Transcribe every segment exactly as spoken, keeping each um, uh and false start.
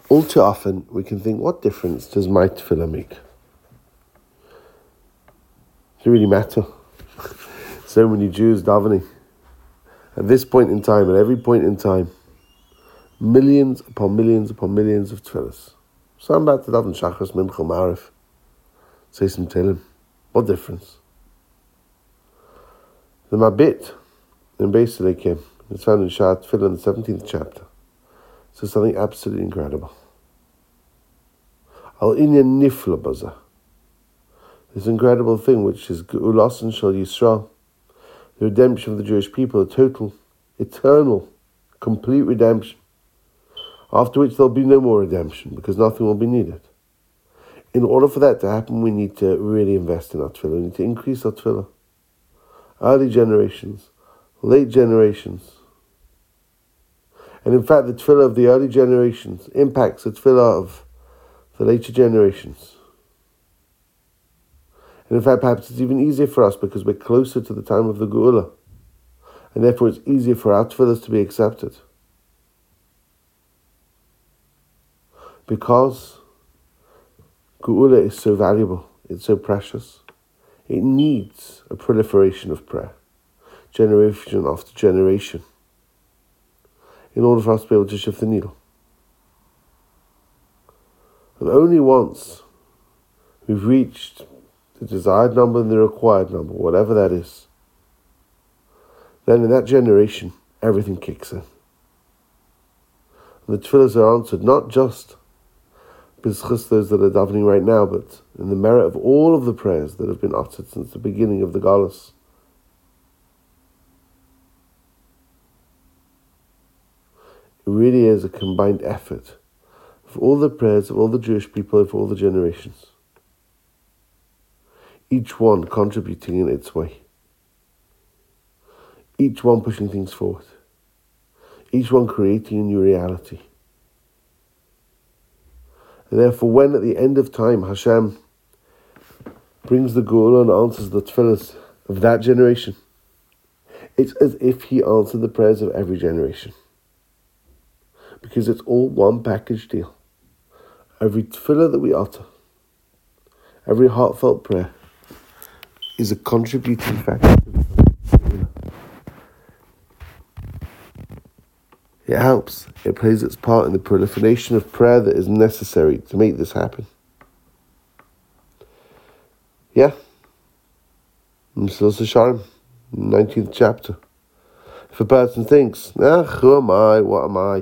All too often, we can think, what difference does my tefillah make? Does it really matter? So many Jews davening. At this point in time, at every point in time, millions upon millions upon millions of tefillahs. So I'm about to daven Shachris, Mincha, Ma'ariv. Say some Tehillim. What difference? The Mabit in Beis Lekim, it's found in Sha'at Tefillah in the seventeenth chapter. So something absolutely incredible. Al Inyan Nifla Baza. This incredible thing which is Geulas and Shal Yisrael, the redemption of the Jewish people, a total, eternal, complete redemption, after which there'll be no more redemption because nothing will be needed. In order for that to happen, we need to really invest in our tefillah. We need to increase our tefillah. Early generations, late generations. And in fact, the tefillah of the early generations impacts the tefillah of the later generations. And in fact, perhaps it's even easier for us because we're closer to the time of the Geula. And therefore it's easier for our tefillahs to be accepted. Because Geula is so valuable, it's so precious. It needs a proliferation of prayer, generation after generation, in order for us to be able to shift the needle. And only once we've reached the desired number and the required number, whatever that is, then in that generation, everything kicks in. And the tefillahs are answered not just b'zchus those that are davening right now, but in the merit of all of the prayers that have been uttered since the beginning of the Galus. It really is a combined effort of all the prayers of all the Jewish people of all the generations, each one contributing in its way, each one pushing things forward, each one creating a new reality. And therefore, when at the end of time Hashem brings the Geula and answers the tefillahs of that generation, it's as if He answered the prayers of every generation. Because it's all one package deal. Every tefillah that we utter, every heartfelt prayer, is a contributing factor. It helps. It plays its part in the proliferation of prayer that is necessary to make this happen. Yeah. Mesilas Yesharim, nineteenth chapter. If a person thinks, ah, who am I? What am I?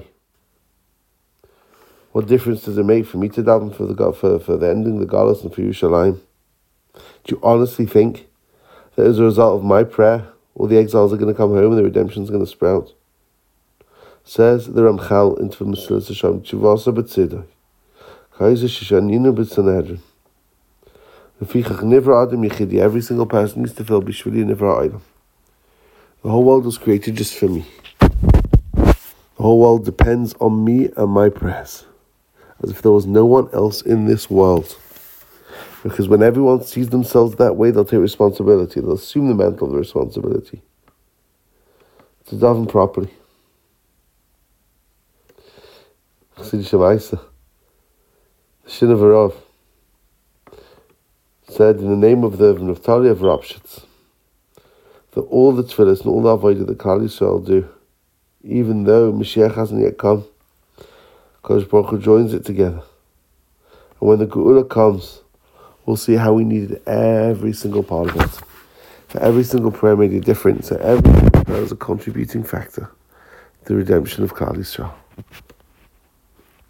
What difference does it make for me to daven for the for, for the ending the Galus and for Yerushalayim? Do you honestly think that as a result of my prayer, all the exiles are going to come home and the redemption is going to sprout? Says the Ramchal into the Mesilas Yesharim, Tshuvasa b'tzidai, Kaiser Shishaninu b'Sanhedrin. Lefichach nivra adam yichidi, every single person needs to feel b'shvili nivra adam. The whole world was created just for me. The whole world depends on me and my prayers, as if there was no one else in this world. Because when everyone sees themselves that way, they'll take responsibility. They'll assume the mantle of the responsibility to daven properly. Chassidus Shemaisa, the Shin of Arav, said in the name of the Naftali of Ropshitz that all the tefillahs and all the avodah that Klal Yisrael do, even though Mashiach hasn't yet come, Kodesh Baruch Hu joins it together. And when the Geula comes, we'll see how we needed every single part of it. For every single prayer made a difference. So every prayer is a contributing factor to the redemption of Klal Yisrael.